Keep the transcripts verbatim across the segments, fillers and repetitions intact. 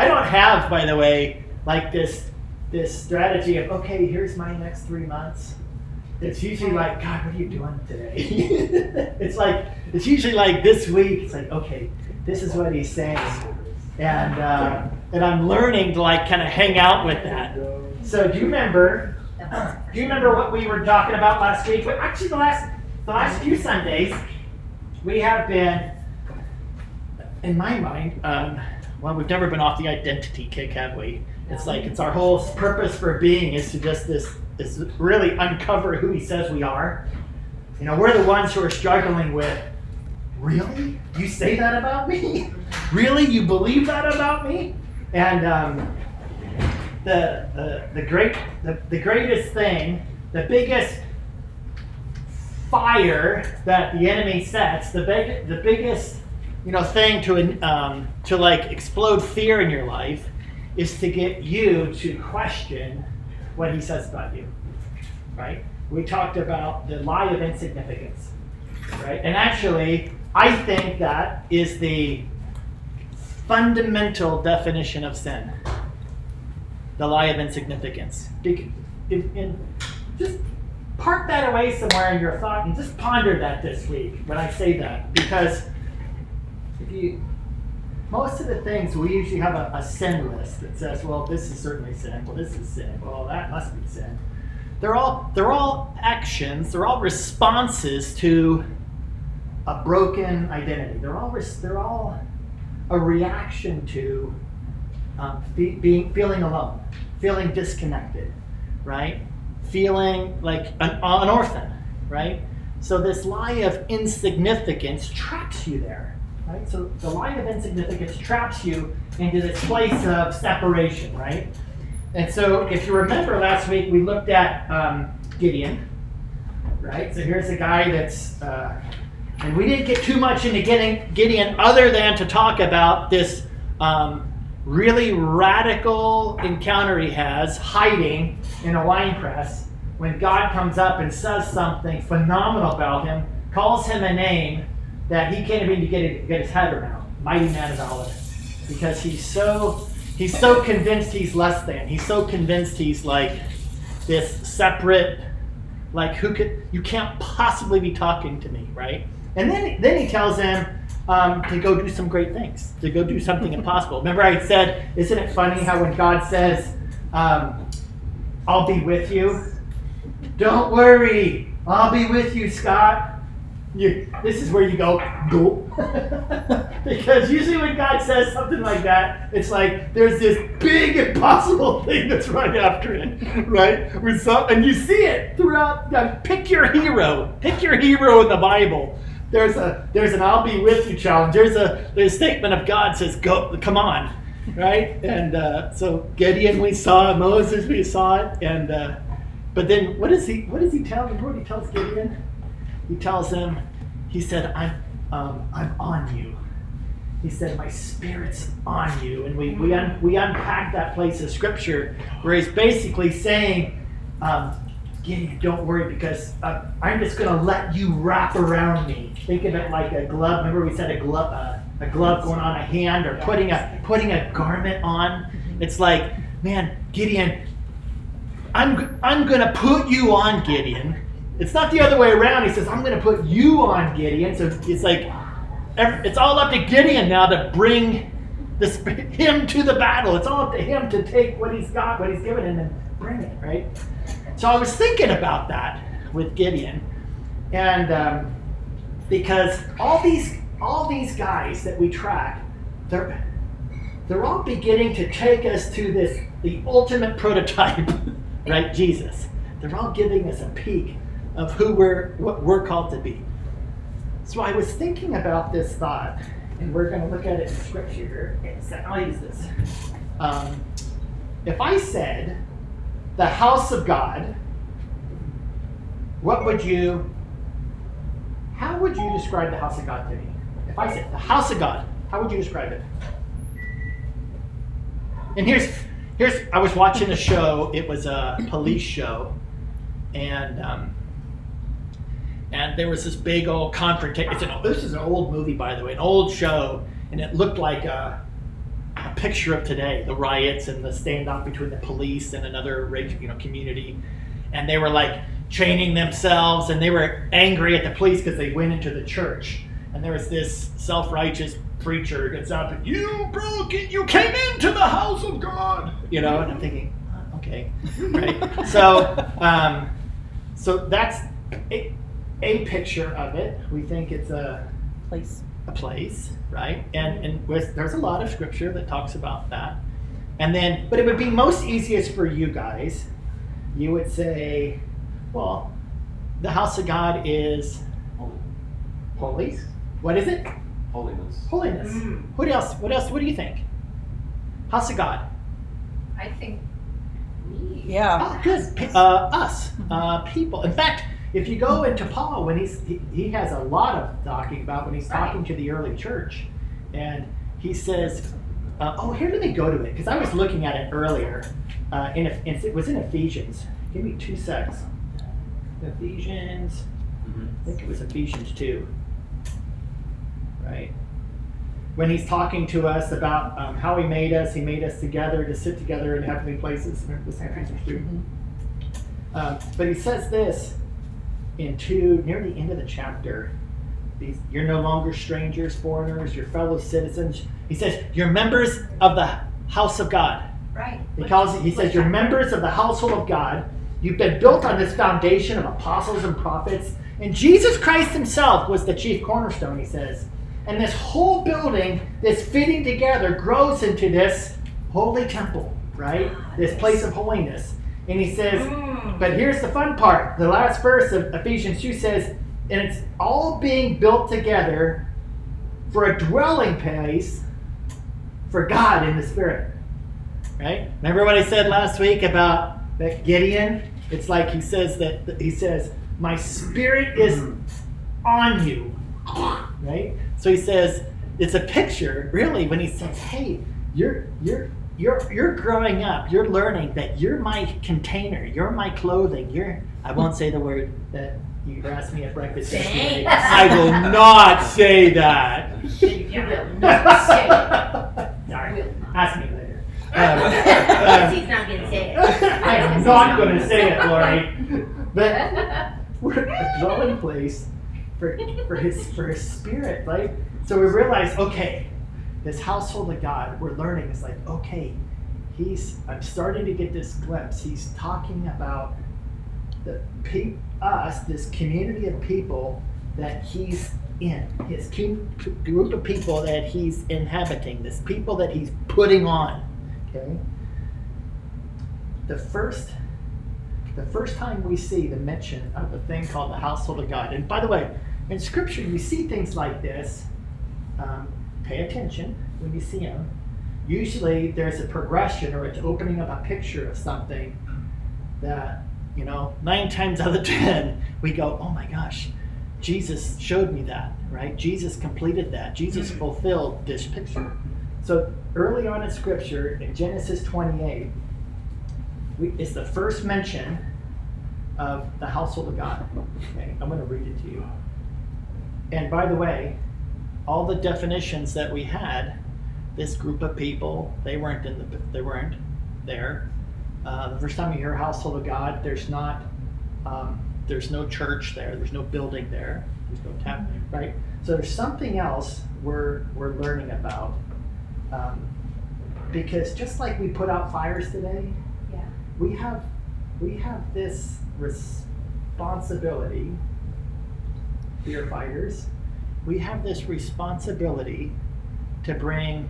I don't have, by the way, like this this strategy of, okay, here's my next three months. It's usually like, God, what are you doing today? It's like, it's usually like this week, it's like, okay, this is what he's saying. And uh, and I'm learning to like kind of hang out with that. So do you remember, do you remember what we were talking about last week? Well, actually, the last, the last few Sundays, we have been, in my mind, um, well, we've never been off the identity kick, have we? It's like, it's our whole purpose for being is to just this, this really uncover who he says we are. You know, we're the ones who are struggling with, really? You say that about me? Really? You believe that about me? And um, the, the the great the, the greatest thing, the biggest fire that the enemy sets, the big the biggest you know thing to um, to like explode fear in your life is to get you to question what he says about you. Right? We talked about the lie of insignificance. Right? And actually, I think that is the fundamental definition of sin. The lie of insignificance. Be- in, in, just park that away somewhere in your thought and just ponder that this week when I say that. Because if you, most of the things we usually have a, a sin list that says, well, this is certainly sin. Well, this is sin. Well, that must be sin. They're all they're all actions. They're all responses to a broken identity. They're all they're all a reaction to um, fe- being feeling alone, feeling disconnected, right? Feeling like an, an orphan, right? So this lie of insignificance traps you there, right? So the lie of insignificance traps you into this place of separation, right? And so if you remember last week, we looked at um, Gideon, right? So here's a guy that's, uh, and we didn't get too much into getting Gideon other than to talk about this um, really radical encounter he has hiding in a wine press when God comes up and says something phenomenal about him, calls him a name that he can't even get, it, get his head around. Mighty man of valor. Because he's so he's so convinced he's less than. He's so convinced he's like this separate, like who could you can't possibly be talking to me, right? And then then he tells him um, to go do some great things, to go do something impossible. Remember I said, isn't it funny how when God says, um, I'll be with you, don't worry, I'll be with you, Scott. You, this is where you go, go. Because usually when God says something like that, it's like there's this big impossible thing that's right after it, right? With some, and you see it throughout. Uh, pick your hero. Pick your hero in the Bible. There's a there's an I'll be with you challenge. There's a there's a statement of God says go, come on, right? And uh, so Gideon we saw, Moses we saw it, and uh, but then what does he what does he tell? Remember what he tells Gideon? He tells him, he said, I'm um, I'm on you. He said, my spirit's on you. And we we, un, we unpacked that place of scripture where he's basically saying, um, Gideon, don't worry because uh, I'm just going to let you wrap around me. Think of it like a glove. Remember we said a glove, uh, a glove going on a hand or putting a putting a garment on. It's like, man, Gideon, I'm I'm going to put you on, Gideon. It's not the other way around. He says, I'm going to put you on, Gideon. So it's like, it's all up to Gideon now to bring this, him to the battle. It's all up to him to take what he's got, what he's given him, and bring it, right? So I was thinking about that with Gideon. And um, because all these all these guys that we track, they're, they're all beginning to take us to this, the ultimate prototype, right? Jesus. They're all giving us a peek of who we're, what we're called to be. So I was thinking about this thought, and we're going to look at it in scripture here. I'll use this. Um, if I said the house of God, what would you, how would you describe the house of God to me? If I said the house of God, how would you describe it? And here's, here's, I was watching a show, it was a police show, and um, and there was this big old confrontation. It's an, this is an old movie, by the way, an old show, and it looked like a, a picture of today, the riots and the standoff between the police and another you know community, and they were like chaining themselves, and they were angry at the police because they went into the church, and there was this self-righteous preacher gets up and you broke it, you came into the house of God, you know, and I'm thinking, oh, okay, right? So, um, so that's a, a picture of it. We think it's a Place. a place, right? And and with, there's a lot of scripture that talks about that. And then, but it would be most easiest for you guys. You would say, well, the house of God is holy. What is it? Holiness. Holiness. Mm. What else? What else? What do you think? House of God. I think me. Yeah. Oh, good. P- Uh, us, uh, people. In fact, if you go into Paul, when he's he, he has a lot of talking about when he's talking to the early church, and he says, uh, "Oh, here let me go to it," because I was looking at it earlier. Uh, in, in it was in Ephesians. Give me two secs. Ephesians. Mm-hmm. I think it was Ephesians two. Right? When he's talking to us about um, how he made us, he made us together to sit together in heavenly places. Remember this Ephesians two? Um, but he says this in two, near the end of the chapter. These, you're no longer strangers, foreigners, you're fellow citizens. He says, you're members of the house of God. Right. He calls it, he says, you're members of the household of God. You've been built on this foundation of apostles and prophets. And Jesus Christ himself was the chief cornerstone, he says. And this whole building, this fitting together, grows into this holy temple, right? This place of holiness. And he says, Mm. but here's the fun part. The last verse of Ephesians two says, and it's all being built together for a dwelling place for God in the Spirit. Right? Remember what I said last week about that Gideon? It's like he says that he says, my spirit is on you. Right? So he says, it's a picture, really, when he says, hey, you're you're you're you're growing up, you're learning that you're my container, you're my clothing, you're I won't say the word that you asked me at breakfast yesterday. Thanks. I will not say that. You will not say it. Sorry. Will not. Ask me later. Because Um, he's not going to say it. I'm not going to say it, Lori. But we're a dwelling place for for his for his spirit, right? So we realize, okay, this household of God, we're learning. It's like, okay, he's. I'm starting to get this glimpse. He's talking about the pe- us, this community of people that he's in, his cu- group of people that he's inhabiting, this people that he's putting on. Okay. The first, the first time we see the mention of a thing called the household of God, and by the way, in Scripture you see things like this. Um, pay attention when you see them. Usually there's a progression, or it's opening up a picture of something that, you know, nine times out of ten we go, oh my gosh, Jesus showed me that, right? Jesus completed that. Jesus fulfilled this picture. So early on in Scripture, in Genesis twenty-eight, we, it's the first mention of the household of God. Okay, I'm going to read it to you. And by the way, all the definitions that we had, this group of people, they weren't in the, they weren't there. Uh, the first time you hear household of God, there's not, um, there's no church there. There's no building there. There's no temple, right? So there's something else we're we're learning about. Um, because just like we put out fires today, Yeah. we have we have this responsibility, firefighters. We have this responsibility to bring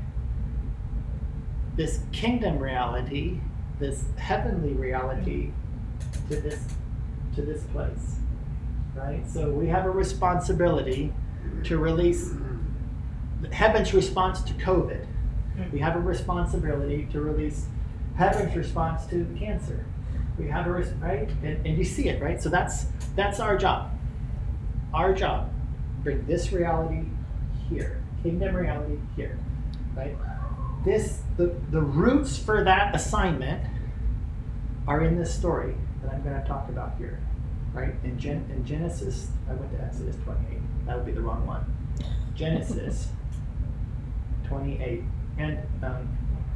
this kingdom reality, this heavenly reality, to this to this place, right? So we have a responsibility to release heaven's response to COVID. We have a responsibility to release heaven's response to cancer. We have a res- right, and, and you see it, right? So that's that's our job. Our job, bring this reality here, kingdom reality here, right? This the the roots for that assignment are in this story that I'm going to talk about here, right? In Gen in Genesis, I went to Exodus twenty-eight. That would be the wrong one. Genesis twenty-eight. And um,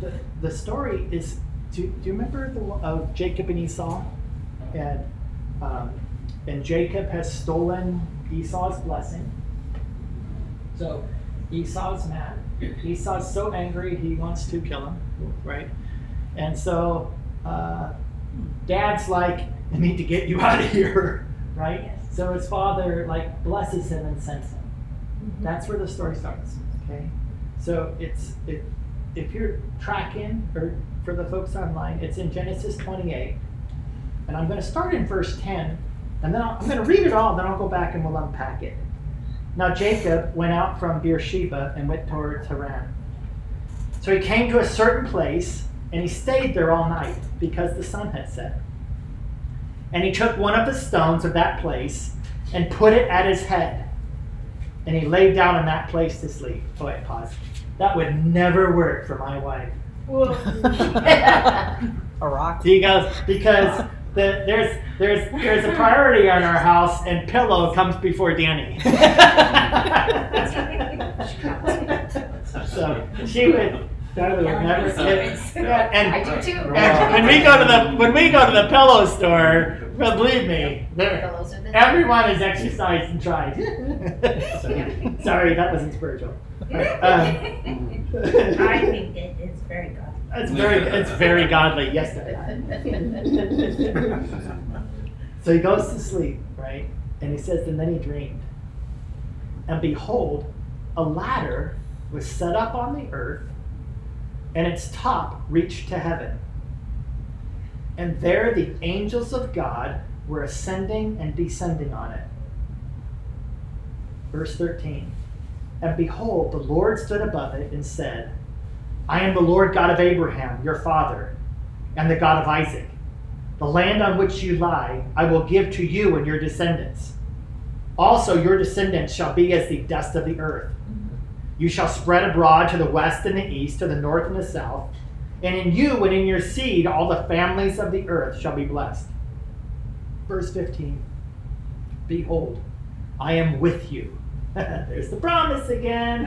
the, the story is, do, do you remember the one of Jacob and Esau? And um, and Jacob has stolen Esau's blessing. So Esau's mad. Esau's so angry he wants to kill him, right? And so uh, Dad's like, I need to get you out of here, right? Yes. So his father like blesses him and sends him. Mm-hmm. That's where the story starts. Okay, so it's it if you're tracking, or for the folks online, it's in Genesis twenty-eight, and I'm going to start in verse ten, and then I'll, I'm going to read it all, and then I'll go back and we'll unpack it. Now Jacob went out from Beersheba and went towards Haran. So he came to a certain place, and he stayed there all night because the sun had set. And he took one of the stones of that place and put it at his head. And he laid down in that place to sleep. Oh, wait, pause. That would never work for my wife. A rock. He goes, because the, there's there's there's a priority on our house, and pillow comes before Danny. So she would, Darla would never. Secrets. Yeah, and, I do too. and when we go to the when we go to the pillow store, well, believe me, there. Pillows are the- Everyone has exercised and tried. Sorry, that wasn't spiritual. Um, I think it is very good. it's very, it's very godly. Yes, Diana. So he goes to sleep, right? And he says, and then he dreamed. And behold, a ladder was set up on the earth, and its top reached to heaven. And there the angels of God were ascending and descending on it. Verse thirteen. And behold, the Lord stood above it and said, I am the Lord God of Abraham, your father, and the God of Isaac. The land on which you lie, I will give to you and your descendants. Also your descendants shall be as the dust of the earth. You shall spread abroad to the west and the east, to the north and the south. And in you and in your seed, all the families of the earth shall be blessed. Verse fifteen. Behold, I am with you. There's the promise again.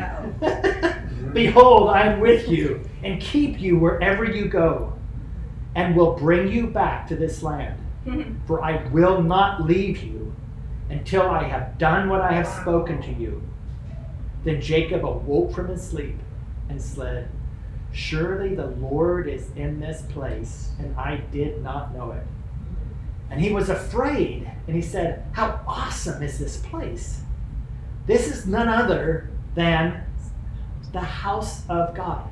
Behold, I am with you and keep you wherever you go, and will bring you back to this land. For I will not leave you until I have done what I have spoken to you. Then Jacob awoke from his sleep and said, surely the Lord is in this place, and I did not know it. And he was afraid, and he said, how awesome is this place? This is none other than the house of God.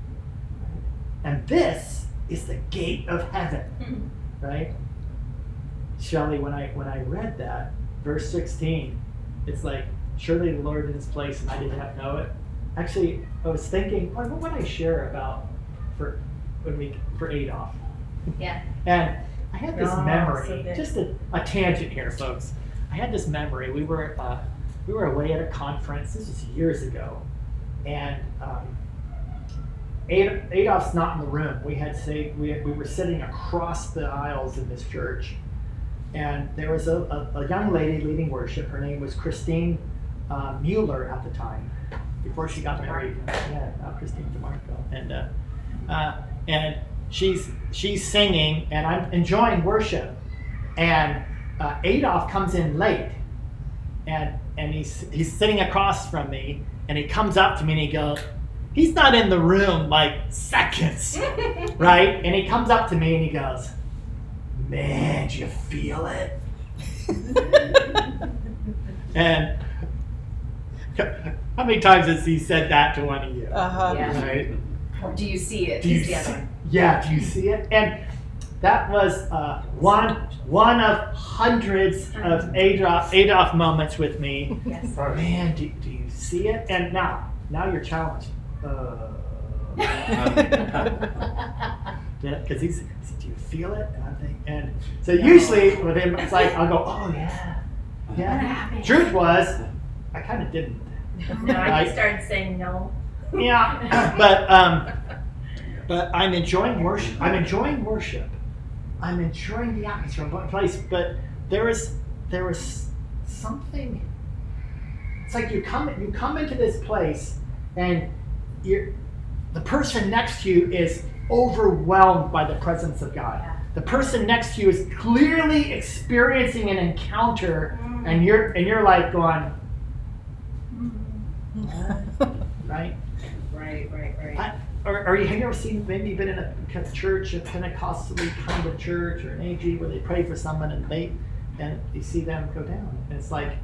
And this is the gate of heaven. Right? Shelley, when I when I read that, verse sixteen, it's like, surely the Lord in this place, and I did not know it. Actually, I was thinking, what would I share about for when we for Adolf? Yeah. And I had this Oh, memory, so good. just a, a tangent here, folks. I had this memory. We were uh, we were away at a conference. This was years ago, and um, Ad- Adolf's not in the room. We had say we we were sitting across the aisles in this church, and there was a, a, a young lady leading worship. Her name was Christine uh, Mueller at the time, before she got married. Yeah, now Christine DeMarco, and uh, uh, and she's she's singing, and I'm enjoying worship, and uh, Adolf comes in late, and and he's he's sitting across from me, and he comes up to me and he goes, he's not in the room like seconds, right? And he comes up to me and he goes, man, do you feel it? And how many times has he said that to one of you? Uh-huh. Yeah. Right? Or do you see it? Do you Is the see, other one. yeah, do you see it? And that was uh, one one of hundreds of Adolf, Adolf moments with me. Yes. Oh, man, do, do you see it? And now, now you're challenged. Uh, Because he's, do you feel it? And I'm thinking, and so usually with him, it's like I'll go, oh yeah, yeah. Truth was, I kind of didn't. No, I Right. just started saying no. Yeah, but um, but I'm enjoying worship. I'm enjoying worship. I'm enjoying the atmosphere, the place. But there is there is something. It's like you come you come into this place, and you're the person next to you is overwhelmed by the presence of God. Yeah. The person next to you is clearly experiencing an encounter, and you're and you're like going, right? Right, right, right. I, or, or you have you ever seen, maybe you've been in a a church, a Pentecostally kind of church, or an A G where they pray for someone and they, and you see them go down, and it's like,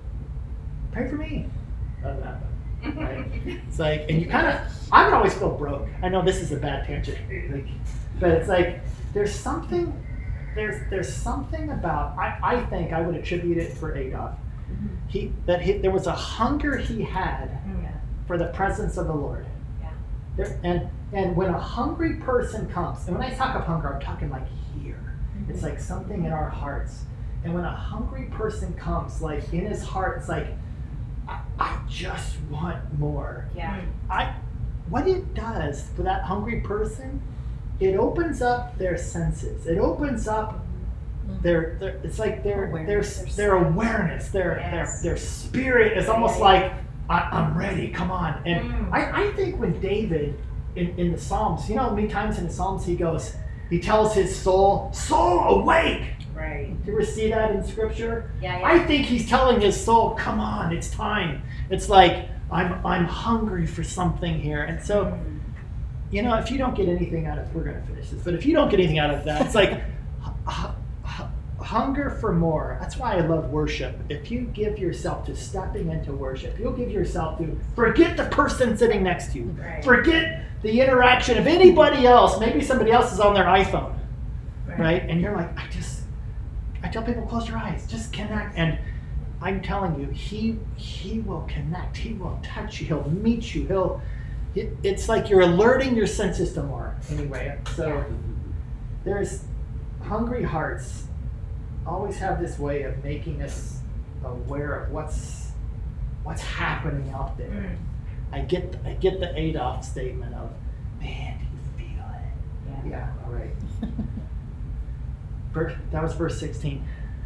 pray for me. Doesn't happen. Right? It's like, and you kind of, I would always feel broke. I know this is a bad tangent, like, but it's like, there's something, there's there's something about, I, I think I would attribute it for Adolf. He, that he, there was a hunger he had Yeah. for the presence of the Lord. Yeah. There, and and when a hungry person comes, and when I talk of hunger, I'm talking like here. It's like something in our hearts. And when a hungry person comes, like in his heart, it's like, I, I just want more. Yeah. I, what it does for that hungry person, it opens up their senses. It opens up their, their it's like their their Awareness, their, their sight. awareness, their Yes. their their spirit is almost Yeah. like, I, I'm ready, come on. And Mm. I, I think when David in, in the Psalms, you know, many times in the Psalms he goes, he tells his soul, soul awake. Right. Do you ever see that in scripture? Yeah, yeah. I think he's telling his soul, come on, it's time. It's like, I'm I'm hungry for something here. And so, Mm. you know, if you don't get anything out of, we're going to finish this, but if you don't get anything out of that, it's like h- h- h- hunger for more. That's why I love worship. If you give yourself to stepping into worship, you'll give yourself to forget the person sitting next to you. Right. Forget the interaction of anybody else. Maybe somebody else is on their iPhone, right? And you're like, I just, I tell people, close your eyes, just connect. And I'm telling you, he he will connect. He will touch you. He'll meet you. He'll. It, it's like you're alerting your senses to more. Anyway, so there's hungry hearts. Always have this way of making us aware of what's what's happening out there. Mm. I get I get the Adolf statement of, man, do you feel it? Yeah. Yeah, all right. Verse, that was verse sixteen.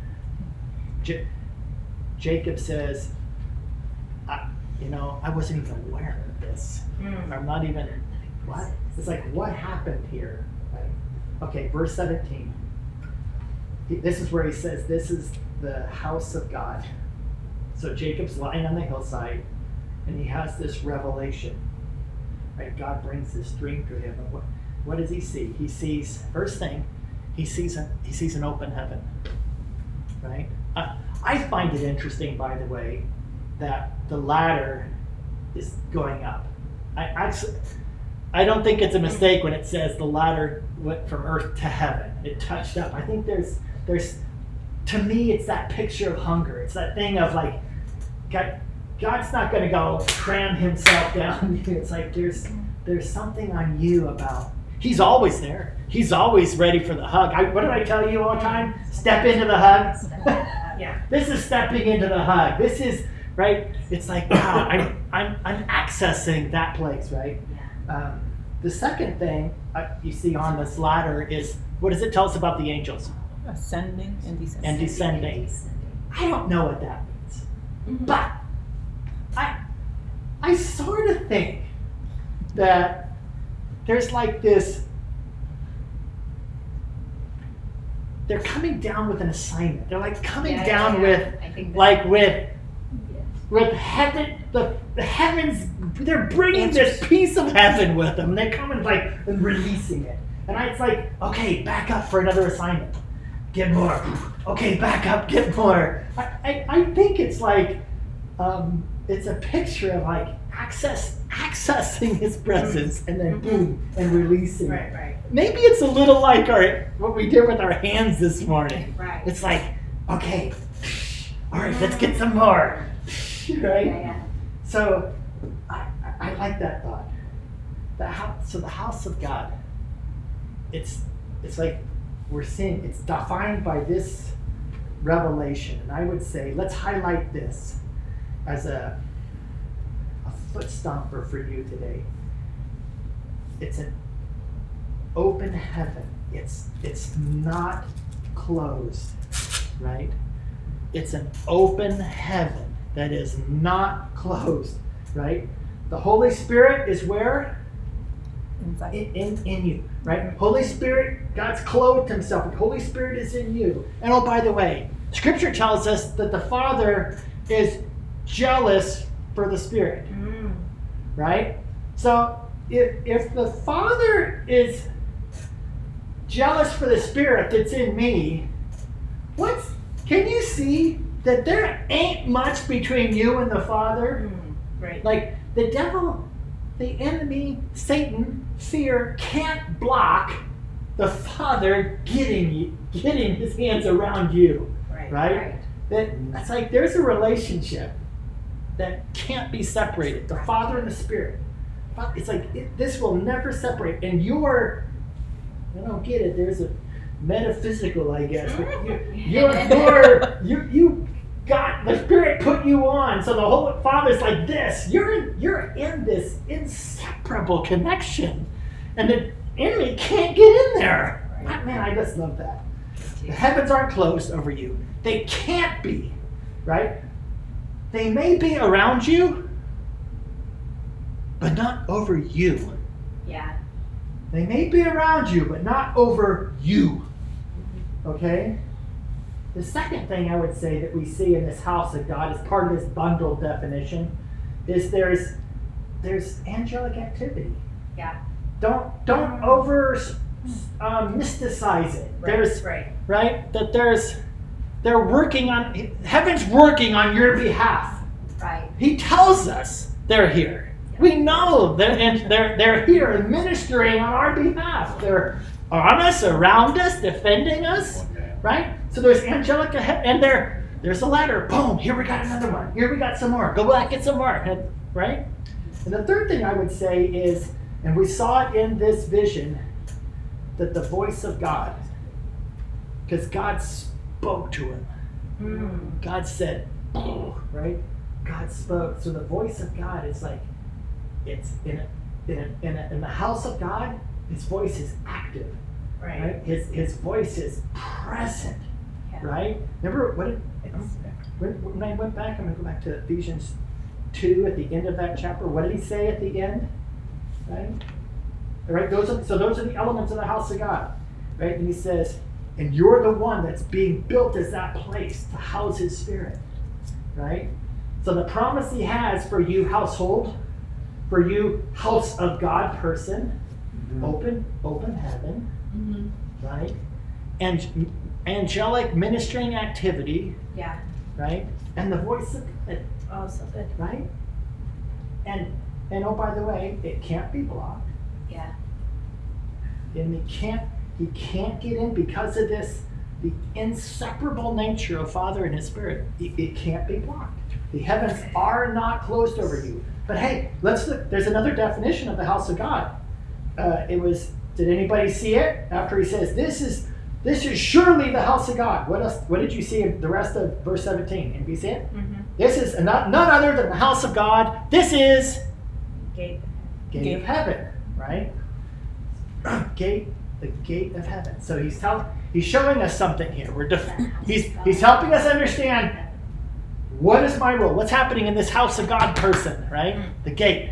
J- Jacob says, I, you know, I wasn't even aware of this. Mm. I'm not even, what? It's like, what happened here? Right? Okay, verse seventeen. He- This is where he says, this is the house of God. So Jacob's lying on the hillside, and he has this revelation. Right? God brings this dream to him. And what, what does he see? He sees, first thing, he sees an, he sees an open heaven. Right? I, I find it interesting, by the way, that the ladder is going up. I actually, I don't think it's a mistake when it says the ladder went from earth to heaven. It touched up. I think there's, there's, to me, it's that picture of hunger. It's that thing of like, God, God's not going to go cram himself down. It's like there's, there's something on you about. He's always there. He's always ready for the hug. I, what did I tell you all the time? Step into the hug. Yeah. This is stepping into the hug. This is right. It's like wow. I'm I'm I'm accessing that place, right? Um, the second thing uh, you see on this ladder is, what does it tell us about the angels? Ascending and descending. And descending. I don't know what that means, but I I sort of think that there's like this. They're coming down with an assignment. They're like coming Yeah, down yeah, with yeah. I think that- like with with heaven, the, the heavens, they're bringing this piece of heaven with them. They're coming like and releasing it. And I, it's like, okay, back up for another assignment. Get more. Okay, back up, get more. I, I, I think it's like, um, it's a picture of like access, accessing his presence and then boom, and releasing Right, it. right. Maybe it's a little like our what we did with our hands this morning. Right. It's like, okay, all right, let's get some more. Right? Yeah, yeah. So I, I I like that thought. The house, so the house of God, it's it's like we're seeing, it's defined by this revelation. And I would say, let's highlight this as a a foot stomper for you today. It's an open heaven. It's it's not closed, right? It's an open heaven that is not closed, right? The Holy Spirit is where? Inside. in, in, in you, right? Holy Spirit, God's clothed himself. The Holy Spirit is in you. And oh, by the way, Scripture tells us that the Father is jealous for the Spirit, Mm. right? So if, if the Father is jealous for the Spirit that's in me, what's, can you see that there ain't much between you and the Father? Mm. Right. Like the devil, the enemy, Satan, fear can't block the Father getting you, getting his hands around you, Right. right? Right. That it's like there's a relationship that can't be separated. The Father and the Spirit. It's like it, this will never separate. And you're, I don't get it. There's a metaphysical, I guess. But you, you're, you're, you, you got the Spirit put you on. So the whole Father's like this. You're in, you're in this inseparable connection, and the enemy can't get in there. Right. Man, I just love that. The heavens aren't closed over you. They can't be, right? They may be around you, but not over you. Yeah. They may be around you, but not over you. Okay? The second thing I would say that we see in this house of God as part of this bundled definition is there's there's angelic activity. Yeah. Don't don't over um, mysticize it. There's Right. right that there's they're working on heaven's working on your behalf. Right. He tells us they're here. We know they're and they're they're here and ministering on our behalf. They're on us, around us, defending us. Right? So there's angelic ahead, and there there's a ladder. Boom! Here we got another one. Here we got some more. Go back, get some more. And, right? And the third thing I would say is, and we saw it in this vision, that the voice of God, because God spoke to him. Mm. God said, right? God spoke. So the voice of God is like, it's in a, in a, in, a, in the house of God. His voice is active. Right. Right? His his voice is present, Yeah. right? Remember what did, when, when I went back, I'm going to go back to Ephesians two at the end of that chapter. What did he say at the end? Right? All right. Those are, so those are the elements of the house of God, right? And he says, and you're the one that's being built as that place to house his Spirit, right? So the promise he has for you, household, for you, house of God person, mm-hmm. open open heaven. Mm-hmm. Right? And angelic ministering activity, Yeah. right? And the voice of God, Oh, so good. right? And and oh, by the way, it can't be blocked. Yeah. And he can't he can't get in because of this, the inseparable nature of Father and his Spirit. It, it can't be blocked. The heavens are not closed over you. But hey, let's look. There's another definition of the house of God. Uh, it was. Did anybody see it? After he says, "This is this is surely the house of God." What else? What did you see in the rest of verse seventeen? Anybody see it? Mm-hmm. This is not, none other than the house of God. This is Gate. gate Gate. of heaven, right? Gate, the gate of heaven. So he's telling, he's showing us something here. We're def- he's he's helping us understand what is my role. What's happening in this house of God person, right? The gate.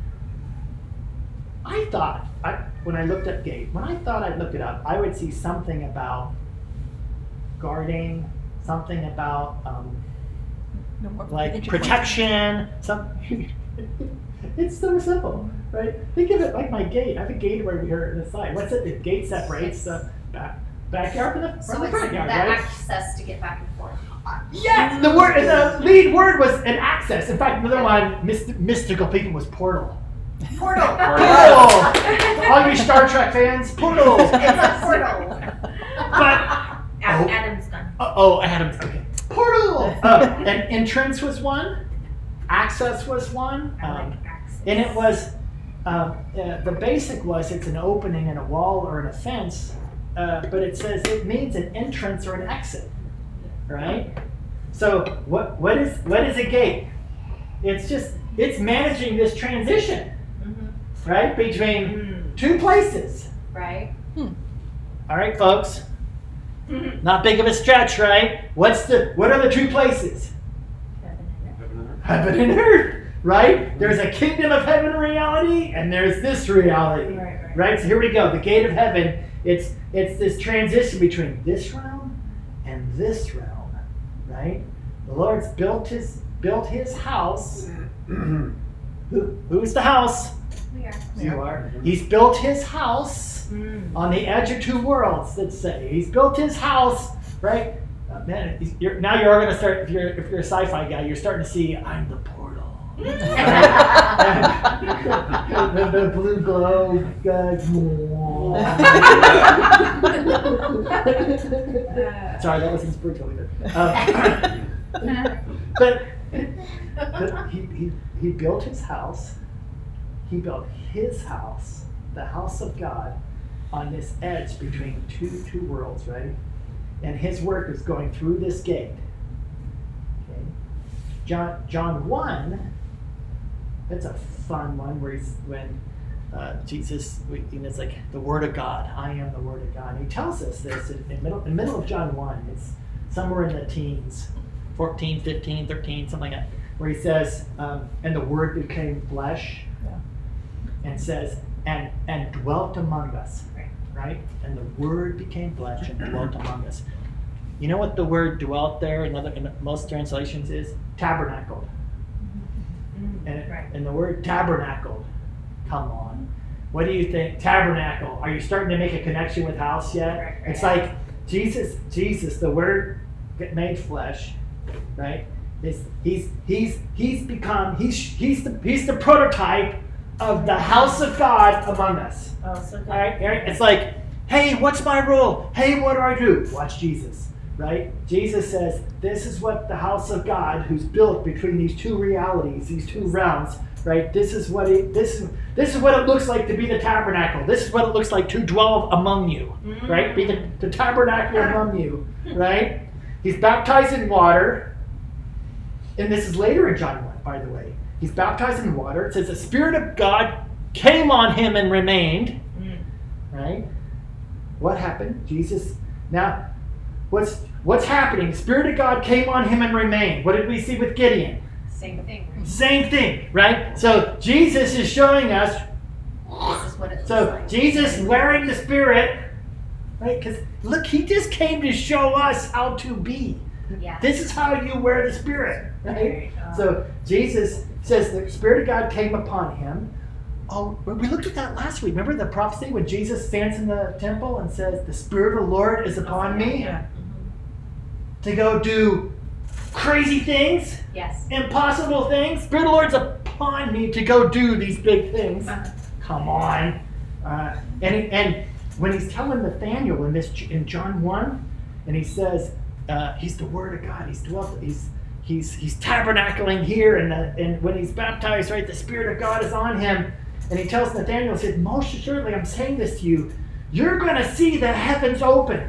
I thought, I, when I looked up gate, when I thought I'd look it up, I would see something about guarding, something about um, No more like education. protection. Some. It's so simple, right? Think of it like my gate. I have a gate right here in the side. What's it? The gate separates the back, backyard from the, from So the it's front the yard, right? access to get back and forth. Yes, the word, the lead word was an access. In fact, another one, myst- mystical people, was portal. Portal. Portal. All you Star Trek fans, portal. It's a portal. But Ad- Oh. Adam's done. uh, oh, Adams. Okay, portal. Uh, and entrance was one. Access was one. I Um, like access. and it was uh, uh, the basic was it's an opening in a wall or in a fence, uh, but it says it means an entrance or an exit, right? So what what is what is a gate? It's just it's managing this transition, Mm-hmm. right, between Mm. two places. Right? All right, folks, not big of a stretch, right? What's the what are the two places? Heaven and earth. Heaven and earth. right? There's a kingdom of heaven reality, and there's this reality, Right, right. right? So here we go. The gate of heaven. It's it's this transition between this realm and this realm, right? The Lord's built his built his house. Who, who's the house? We are. You are. He's built his house Mm. on the edge of two worlds. Let's say he's built his house, right? Uh, man, he's- you're, now you're going to start. If you're if you're a sci-fi guy, you're starting to see. I'm the portal. the, the blue glow. Uh, Sorry, that wasn't spiritual either. Um, but but he, he, he built his house. He built his house, the house of God, on this edge between two two worlds, right? And his work is going through this gate. Okay. John John one. That's a fun one where he's when uh, Jesus, we, you know, it's like the Word of God. I am the Word of God. And he tells us this in, in middle in the middle of John one. It's somewhere in the teens, fourteen, fifteen, thirteen, something like that, where he says, um, "And the Word became flesh," Yeah. and says, "and and dwelt among us." Right. Right? And the Word became flesh and dwelt among us. You know what the word "dwelt" there in other in most translations is? Tabernacled. mm, And, it- right. and the word tabernacled, come on. What do you think? Tabernacle. Are you starting to make a connection with house yet? Right, right. It's like Jesus, Jesus, the word get made flesh, right? Is he's he's he's become he's he's the he's the prototype of the house of God among us. Oh, so good. All right, Aaron? It's like, hey, what's my rule? Hey, what do I do? Watch Jesus, right? Jesus says, this is what the house of God, who's built between these two realities, these two realms, right? This is what it, this is this is what it looks like to be the tabernacle. This is what it looks like to dwell among you, right? Be the, the tabernacle among you, right? He's baptized in water, and this is later in John one, by the way. He's baptized in water. It says the Spirit of God came on him and remained. Mm. Right? What happened? Jesus. Now, what's what's happening? The Spirit of God came on him and remained. What did we see with Gideon? Same thing. Right? Same thing, right? So Jesus is showing us. This is what it looks So like. Jesus wearing the Spirit, right? Because look, he just came to show us how to be. Yeah. This is how you wear the Spirit, right? Right, uh, So Jesus says the Spirit of God came upon him. Oh, we looked at that last week. Remember the prophecy when Jesus stands in the temple and says, "The Spirit of the Lord is upon me Yeah. to go do crazy things, Yes. impossible things. Spirit of the Lord's upon me to go do these big things." Uh-huh. Come on. Uh, and he, and when he's telling Nathaniel in this in John one, and he says uh, he's the Word of God. He's dwelt. He's he's he's tabernacling here, and the, and when he's baptized, right, the Spirit of God is on him. And he tells Nathaniel, he says, "Most assuredly, I'm saying this to you. You're going to see the heavens open."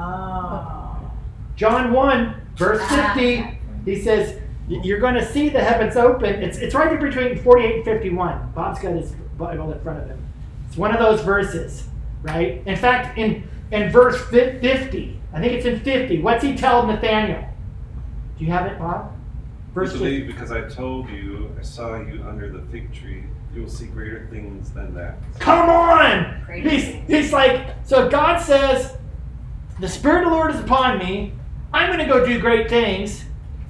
Oh. John one, verse fifty, he says, "You're going to see the heavens open." It's it's right in between forty-eight and fifty-one. Bob's got his Bible in front of him. It's one of those verses, right? In fact, in, in verse fifty, I think it's in fifty, what's he tell Nathaniel? Do you have it, Bob? Verse fifty. Believe because I told you, I saw you under the fig tree. You will see greater things than that. Come on! Greater He's, things. he's like, so God says, the Spirit of the Lord is upon me. I'm going to go do great things.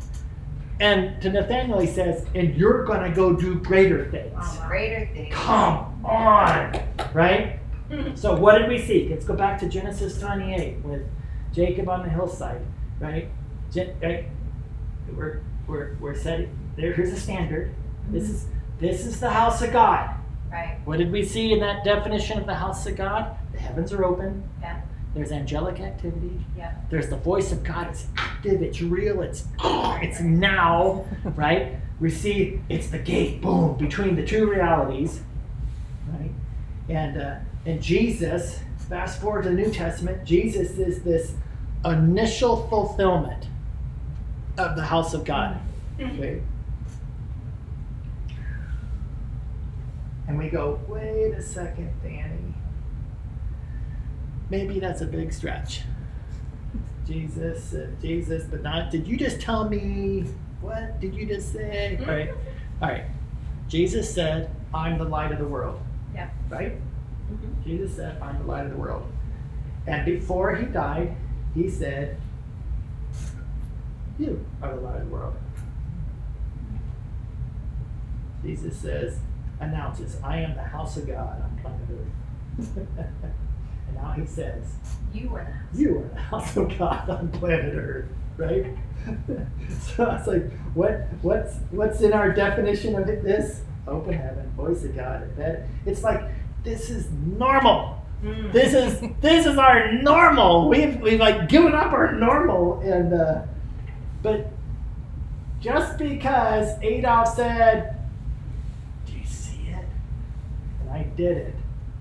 And to Nathaniel, he says, and you're going to go do greater things. Wow. Greater things. Come on! Right? So what did we see? Let's go back to Genesis twenty-eight with Jacob on the hillside. Right? Gen- right? We're, we're, we're setting, there, here's a standard. This is This is the house of God. Right. What did we see in that definition of the house of God? The heavens are open. Yeah. There's angelic activity. Yeah. There's the voice of God. It's active. It's real. It's it's now, right? We see it's the gate, boom, between the two realities, right? And uh, and Jesus. Fast forward to the New Testament. Jesus is this initial fulfillment of the house of God. Okay? And we go, wait a second, Danny. Maybe that's a big stretch. Jesus, uh, Jesus, but not. Did you just tell me? What did you just say? All right, all right. Jesus said, I'm the light of the world. Yeah. Right? Mhm. Jesus said, I'm the light of the world. And before he died, he said, you are the light of the world. Jesus says, announces, I am the house of God on planet Earth. And now he says, You are the house. you are the house of God on planet Earth, right? So I was like, what, what's, what's in our definition of it, this? Open heaven, voice of God in bed. It's like, this is normal. Mm. This is this is our normal. We've we've like given up our normal, and uh, but just because Adolf said, "Do you see it?" and I did it,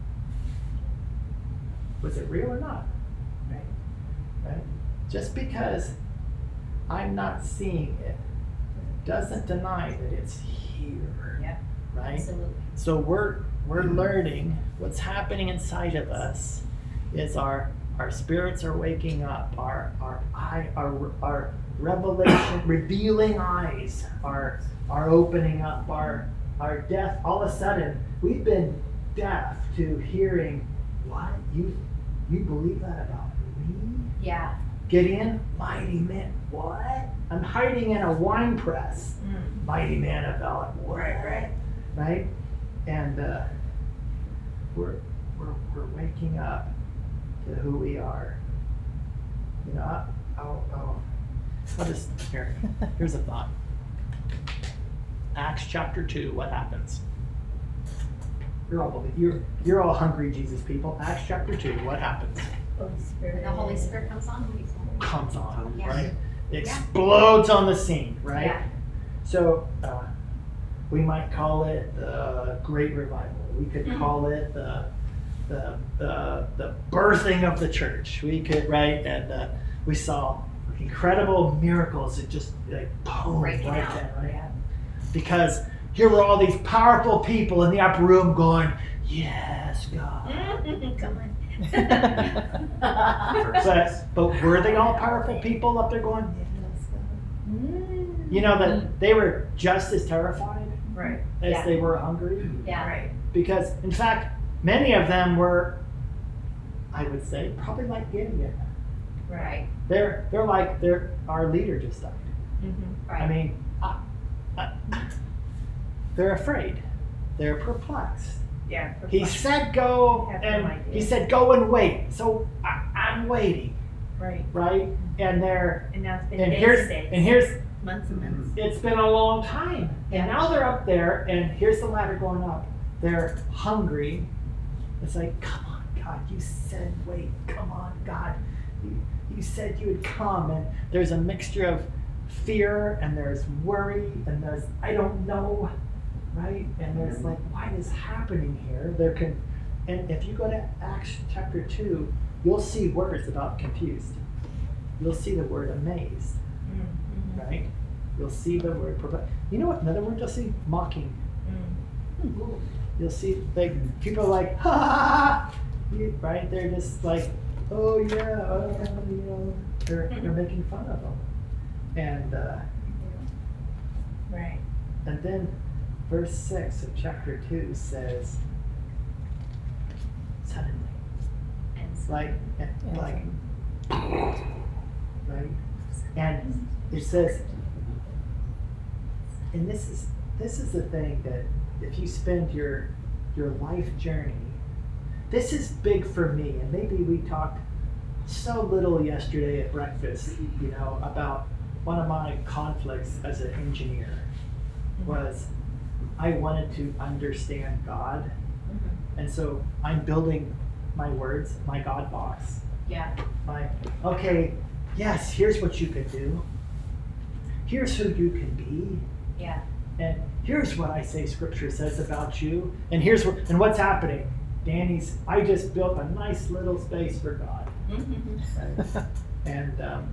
was it real or not? Right, right. Just because I'm not seeing it doesn't deny that it's here. Yep. Right. Absolutely. So we're we're learning what's happening inside of us is our our spirits are waking up, our our eye our our revelation revealing eyes are are opening up, our our deaf all of a sudden we've been deaf to hearing what you you believe that about me? Yeah. Gideon, mighty man, what? I'm hiding in a wine press. Mm. Mighty man of valor. Right, right, right. And uh, we're we're we're waking up to who we are. You know, I, I'll, I'll, I'll just here. Here's a thought. Acts chapter two. What happens? You're all you're you're all hungry Jesus people. Acts chapter two. What happens? Holy Spirit. When the Holy Spirit comes on people. Comes on, Yeah. right? Explodes on the scene, right? Yeah. So uh, we might call it the Great Revival. We could Mhm. call it the, the the the birthing of the church. We could, right? And uh, we saw incredible miracles. It just like boom, right Breaking out. then, right? Yeah. Because here were all these powerful people in the upper room going, "Yes, God." Come on. But but were they all powerful people up there going? Mm. You know that they were just as terrified Right. as Yeah. they were hungry. Yeah. Right. Because, in fact, many of them were, I would say, probably like Gideon. Right. They're they're like they're our leader just died. Mm-hmm. Right. I mean, uh, uh, they're afraid. They're perplexed. Yeah. He said go, Have no and idea. he said go and wait. So I, I'm waiting, Right. right? And they're And now it's been and days, here's days, and here's months and months. it's been a long time. Yeah. And now they're up there, and here's the ladder going up. They're hungry. It's like, come on, God, you said wait. Come on, God. You, you said you would come. And there's a mixture of fear, and there's worry, and there's, I don't know, right? And there's like, what is happening here? There can, and if you go to Acts chapter two, you'll see words about confused. You'll see the word amazed. Mm-hmm. Right? You'll see the word provi- You know what another word you'll see? Mocking. Mm. You'll see like people are like, ha ha ha, You- right? They're just like, oh yeah, oh, yeah, you know, they're they're making fun of them. And uh, Right. and then verse six of chapter two says, suddenly, And so- like Yeah. like, right? And it says, and this is this is the thing that if you spend your your life journey, this is big for me, and maybe we talked so little yesterday at breakfast, you know, about one of my conflicts as an engineer was I wanted to understand God, Mhm. and so I'm building my words, my God box. Yeah. Like, okay, yes, here's what you can do. Here's who you can be. Yeah. And here's what I say scripture says about you. And here's what, and what's happening. Danny's, I just built a nice little space for God. Mm-hmm. Right? And, um,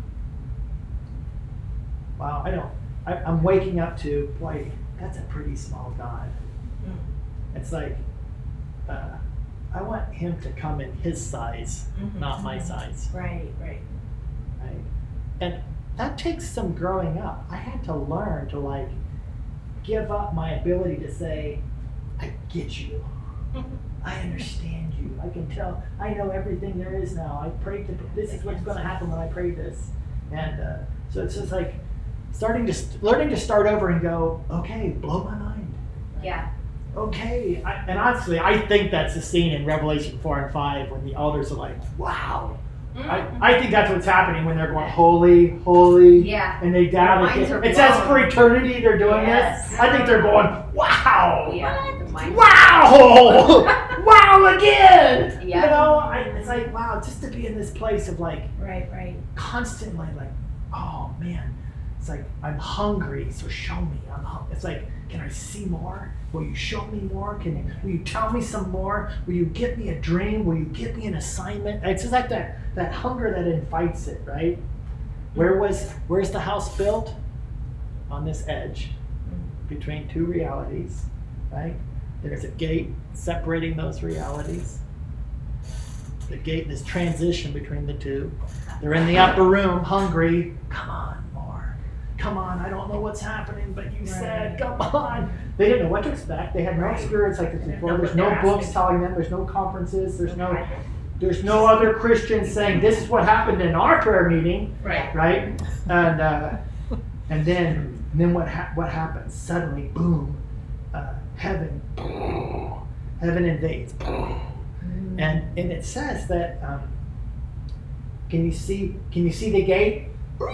wow, I don't, I, I'm waking up to, boy, that's a pretty small God. Mm. It's like, uh, I want him to come in his size, Mhm. not my size. Right. Right. Right? And that takes some growing up. I had to learn to like give up my ability to say, I get you. I understand you. I can tell. I know everything there is now. I prayed to, this is what's going to happen when I pray this. And uh, so it's just like starting to, st- learning to start over and go, okay, blow my mind. Yeah. Okay. I, and honestly, I think that's the scene in Revelation four and five when the elders are like, wow. I, I think that's what's happening when they're going, holy, holy. Yeah. And they down Their minds it. are It says blown. for eternity they're doing Yes. this. I think they're going, wow. Yeah. The mind- Wow! Wow again! Yeah. You know, I, it's like, wow, just to be in this place of like Right, right. constantly like, oh man, it's like, I'm hungry, so show me. I'm hung- It's like, can I see more? Will you show me more? Can you, will you tell me some more? Will you give me a dream? Will you give me an assignment? It's just like that, that hunger that invites it, right? Where was, where's the house built? On this edge between two realities, right? There's a gate separating those realities. The gate, this transition between the two. They're in the upper room, hungry. Come on, more. Come on, I don't know what's happening, but you said, come on. They didn't know what to expect. They had no experience like this before. There's no books telling them. There's no conferences. There's no, there's no other Christians saying this is what happened in our prayer meeting, Right. right? And uh, and then and then what ha- what happens? Suddenly, boom, uh, heaven, heaven invades, and and it says that. Um, can you see? Can you see the gate?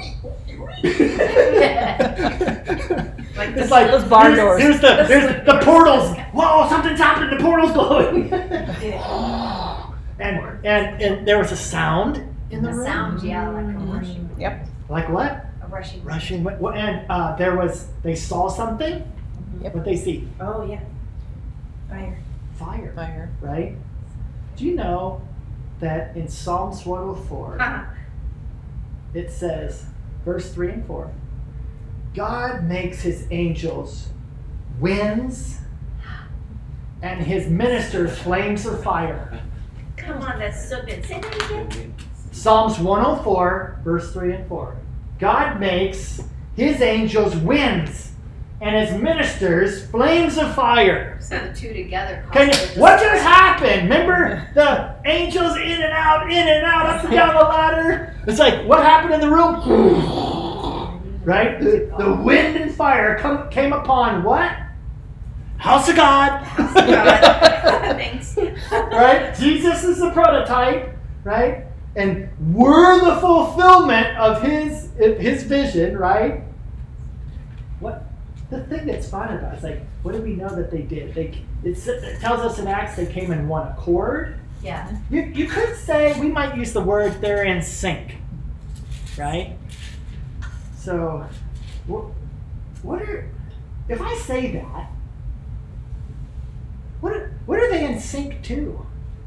Like It's the- like those barn here's, doors. Here's the here's the portals. Whoa! Something's happened. The portal's glowing. and and and there was a sound in the The room. sound, yeah, like a Mhm. rushing. Yep. Like what? A rushing. Rushing. What? what and uh, there was. They saw something. Yep. What they see? Oh, yeah. Fire. Fire. Fire. Right. Do you know that in Psalms one oh four it says, verse three and four, God makes his angels winds and his ministers flames of fire. Come on, that's so good. Say that again. Psalms one oh four, verse three and four. God makes his angels winds and his ministers flames of fire. So the two together. Can you, cause what just happened? Remember the angels in and out, in and out, up and down the ladder? It's like, what happened in the room? Right? The, the wind and fire come, came upon what? House of God. House of God. Thanks. Right? Jesus is the prototype, right? And we're the fulfillment of his of his vision, right? What the thing that's fun about it is like, what do we know that they did? They it's, it tells us in Acts they came in one accord. Yeah. You you could say we might use the word they're in sync, right? So, what what are if I say that? What are, what are they in sync to?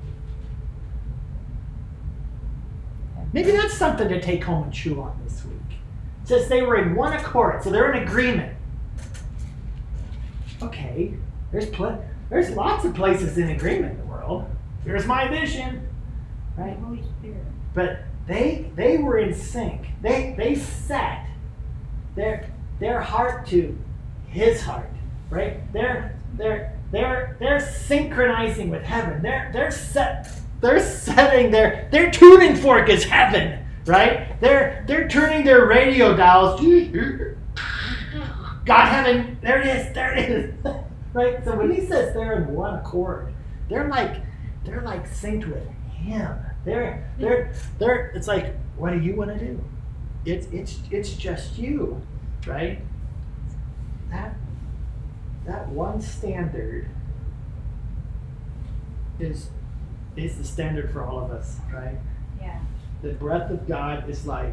Maybe that's something to take home and chew on this week. It says they were in one accord, so they're in agreement. Okay, there's pl- there's lots of places in agreement in the world. Here's my vision, right? Holy Spirit. But they they were in sync. They they set their their heart to his heart, right? They're they're they're they're synchronizing with heaven. They're they're set they're setting their their tuning fork is heaven, right? They're they're turning their radio dials. God heaven, there it is, there it is. Right? So when he says they're in one accord, they're like they're like synced with him. They're they're they're it's like, what do you want to do? It's it's it's just you, right? That that one standard is is the standard for all of us, right? Yeah. The breath of God is like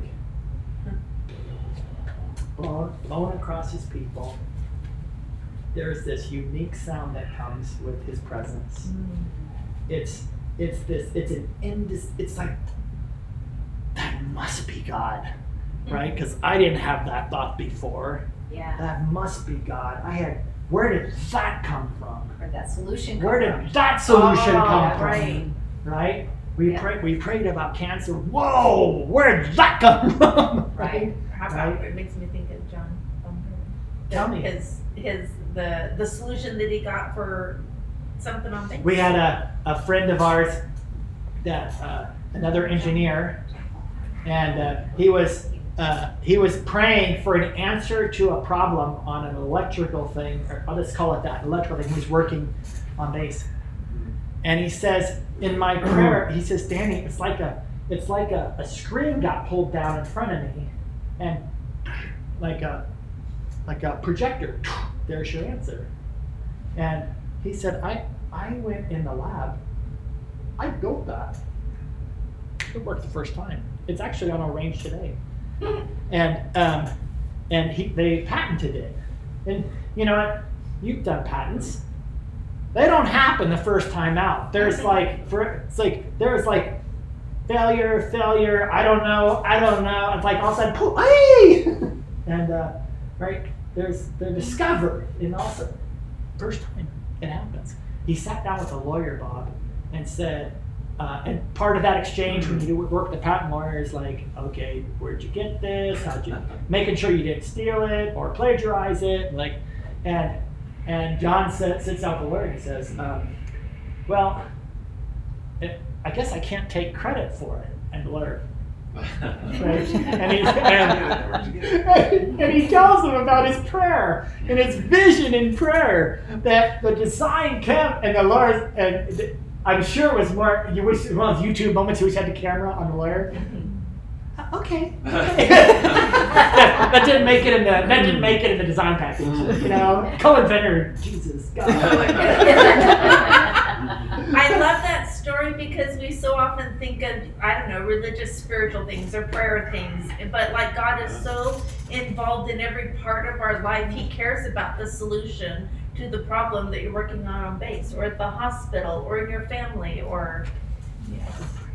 blown, blown across his people. There's this unique sound that comes with his presence. It's it's this it's an indis it's like that must be God, right? Because I didn't have that thought before. Yeah. That must be God. I had where did that come from? Where'd that solution come Where from? did that solution Oh, come from? right. Right? We Yeah. prayed we prayed about cancer. Whoa, where did that come from? Right. How about Right. it makes me think of John Bumper. Tell me. His his the the solution that he got for something on base? We had a, a friend of ours, that uh, another engineer, and uh, he was uh, he was praying for an answer to a problem on an electrical thing, or I'll just call it that, electrical thing. He was working on base, and he says, in my prayer, he says, Danny, it's like a it's like a, a screen got pulled down in front of me, and like a like a projector. There's your answer. And he said, I I went in the lab. I built that. It worked the first time. It's actually on our range today. And um, and he they patented it. And you know what? You've done patents. They don't happen the first time out. There's like for it's like there's like failure, failure. I don't know. I don't know. It's like all of a sudden, poof, hey! And uh, right there's they're discovered, and also first time it happens. He sat down with a lawyer, Bob, and said, uh, and part of that exchange when you do work with the patent lawyer is like, okay, where'd you get this? How'd you, making sure you didn't steal it or plagiarize it, like, and and John sits, sits out the lawyer and he says, um, well, it, I guess I can't take credit for it. And the lawyer, right? and, he, and, and he tells him about his prayer and his vision in prayer that the design came, and the lawyer, and I'm sure it was more, you wish, one of those YouTube moments he wish had the camera on the lawyer. Uh, okay. that, that didn't make it in the that didn't make it in the design package. You know, co-inventor, Jesus God. I love that story because we so often think of, I don't know, religious, spiritual things or prayer things, but like God is so involved in every part of our life. He cares about the solution to the problem that you're working on on base, or at the hospital, or in your family, or yeah.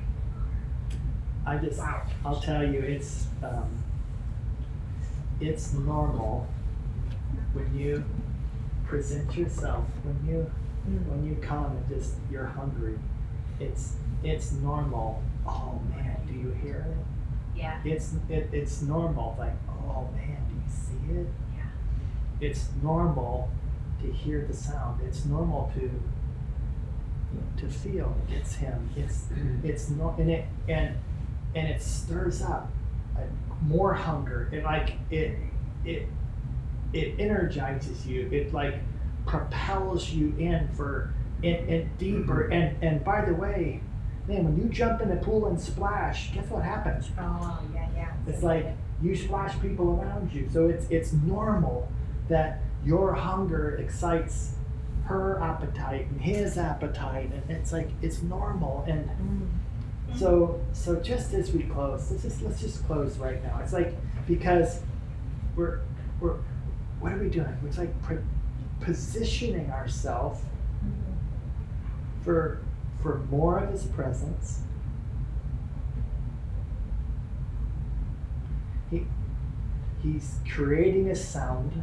I just, I'll tell you, it's um, it's normal when you present yourself, when you when you come and just you're hungry. It's it's normal. Oh man, do you hear it? Yeah. It's it, it's normal. Like, oh man, do you see it? Yeah. It's normal to hear the sound. It's normal to to feel it's him. It's it's no, and it and and it stirs up uh, more hunger. It like it it it energizes you. It like propels you in for and, and deeper. And and by the way, man, when you jump in the pool and splash, guess what happens? Oh yeah, yeah. It's like you splash people around you. So it's it's normal that your hunger excites her appetite and his appetite, and it's like it's normal. And Mm. so so just as we close, let's just let's just close right now. It's like because we're we're what are we doing? It's like pre- positioning ourselves for for more of his presence. He he's creating a sound,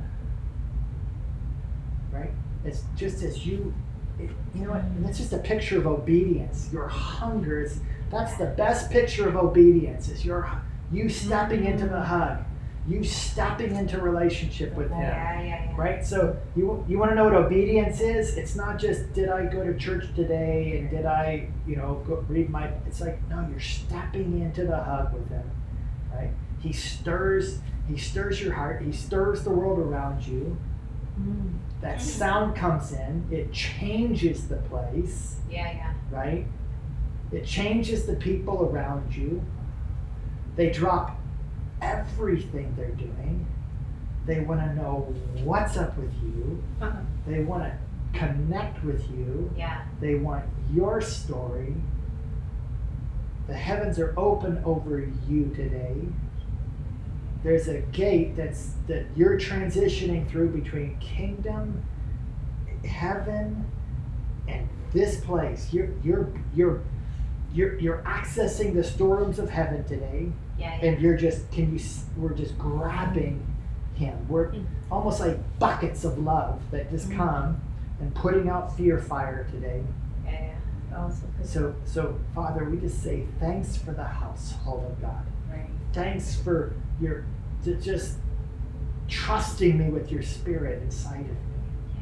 right? It's just as you, it, you know what? And that's just a picture of obedience. Your hunger is that's the best picture of obedience. Is your you stepping into the hug, you stepping into relationship with him. Yeah, yeah, yeah. Right? So you you want to know what obedience is? It's not just did I go to church today and did I, you know, go read my it's like no, you're stepping into the hug with him. Right? He stirs he stirs your heart, he stirs the world around you. Mm. That sound comes in, it changes the place, Yeah, yeah. right? It changes the people around you. They drop everything they're doing. They want to know what's up with you. Uh-huh. They want to connect with you. Yeah. They want your story. The heavens are open over you today. There's a gate that's that you're transitioning through between kingdom, heaven, and this place. You're you're you're you're you're accessing the storerooms of heaven today. Yeah, yeah. And you're just, can you, we're just grabbing him. We're almost like buckets of love that just Mm. come and putting out fear fire today. Yeah, yeah. Also, So, so Father, we just say thanks for the household of God. right. Thanks for your, to just trusting me with your spirit inside of me.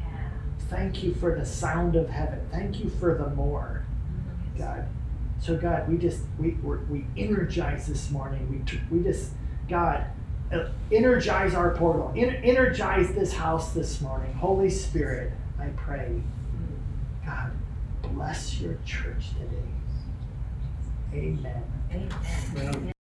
Thank you for the sound of heaven. Thank you for the more, God. So God, we just we we're, we energize this morning. We tr- we just God, uh, energize our portal. En- energize this house this morning. Holy Spirit, I pray. God, bless your church today. Amen. Amen. Amen.